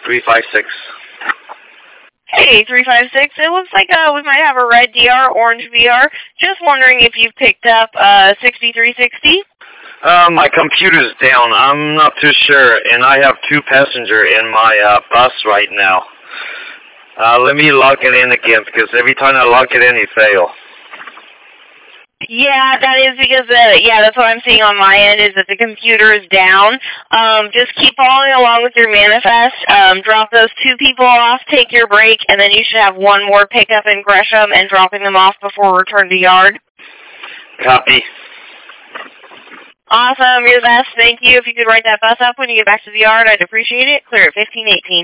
356. Hey, 356. It looks like we might have a red DR, orange VR. Just wondering if you've picked up 6360. My computer's down. I'm not too sure, and I have 2 passengers in my bus right now. Let me log it in again, because every time I log it in, it fails. Yeah, that is because, that's what I'm seeing on my end, is that the computer is down. Just keep following along with your manifest. Drop those 2 people off, take your break, and then you should have 1 more pickup in Gresham and dropping them off before return to yard. Copy. Awesome, you're the best. Thank you. If you could write that bus up when you get back to the yard, I'd appreciate it. Clear at 1518.